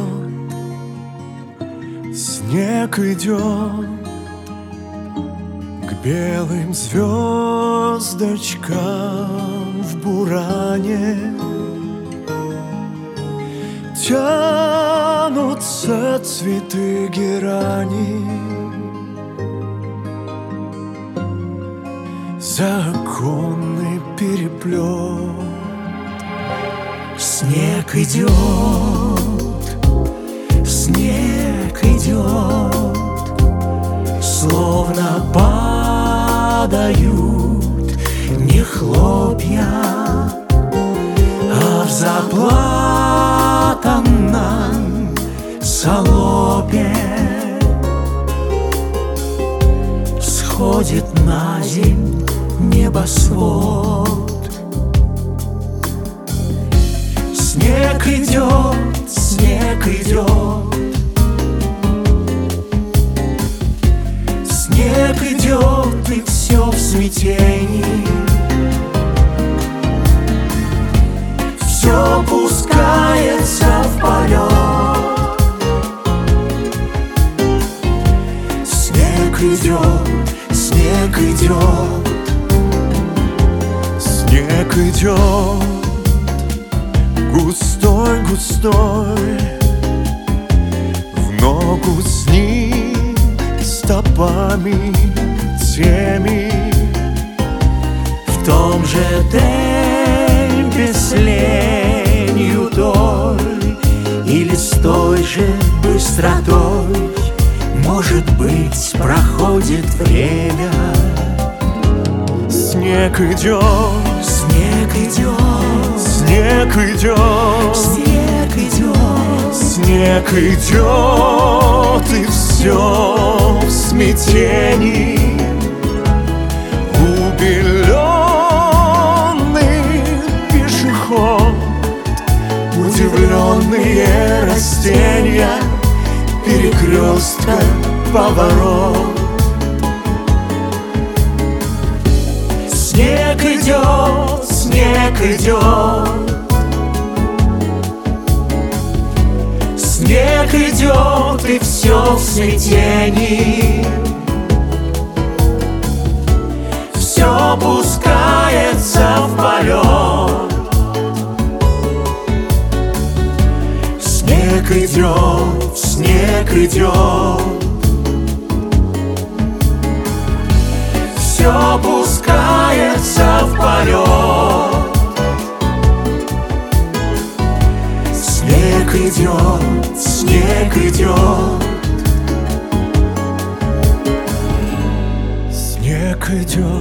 снег идет к белым звездочкам в буране. Тянутся цветы герани, законный переплет. Снег идет, снег идет, словно падают не хлопья, а в заплатанном салопе сходит на земь небосвод. Снег идет, снег идет, снег идет, и все в смятении. Все пускается в полет. Снег идет, снег идет, снег идет, густой, густой, в ногу с ним стопами теми, в том же темпе с ленью той или с той же быстротой, может быть, проходит время. Снег идет, снег идет, снег идет, снег идет, снег идет, и все в смятении. Убеленный пешеход, удивленные растения, перекрестка, поворот. Снег идет, снег идет, снег идет, и все в смятении. Все пускается в полет. Снег идет, снег идет, все пускается в полет. Снег идет, снег идет, снег идет.